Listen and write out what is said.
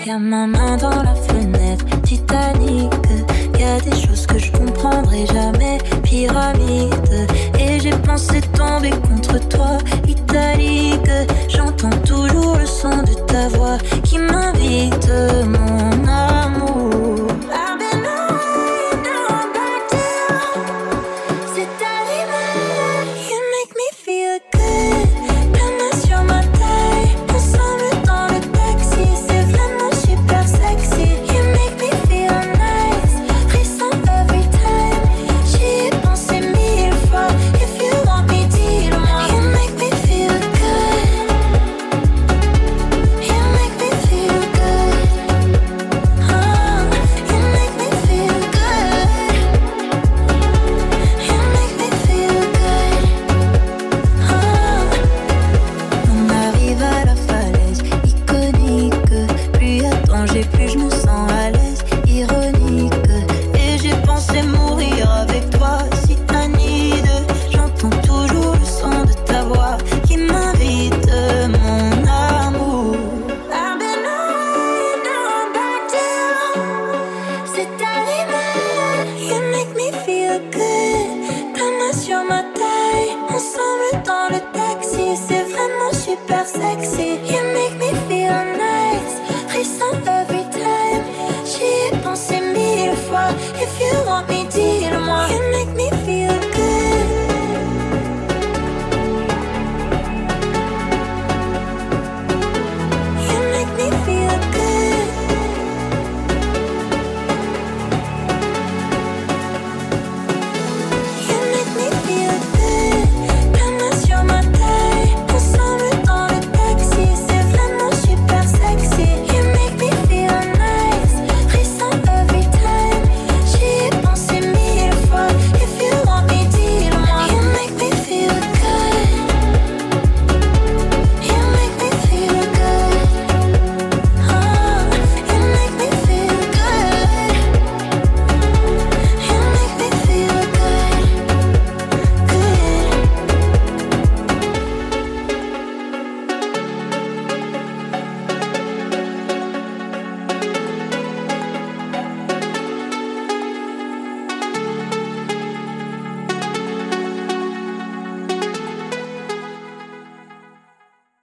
Y'a ma main dans la fenêtre, Titanic. Y'a des choses que je comprendrai jamais, pyramide. Et j'ai pensé tomber contre toi, italique. J'entends toujours le son de ta voix qui m'invite, mon amour. I've been away, now I'm back down. C'est arrivé, you make me feel good. Ta main sur ma taille, ensemble dans le taxi. C'est vraiment super sexy. You make me feel nice, frisson every time. J'y ai pensé 1000 fois. If you want me, dis-le-moi. You make me feel good. You make me feel good. Oh, you make me feel good. You make me feel good. Oh. On arrive à la falaise iconique. Plus y a danger, plus je me sens à l'aise. Ironique. Et j'ai pensé mourir avec toi, cyanide. J'entends toujours le son de ta voix qui m'invite, mon amour. I've been away, now I'm back down. C'est arrivé, you make me feel good. Ta main sur ma taille, ensemble dans le taxi. C'est vraiment super sexy. You make me feel nice, frisson every time. J'y ai pensé 1000 fois. If you want me, dis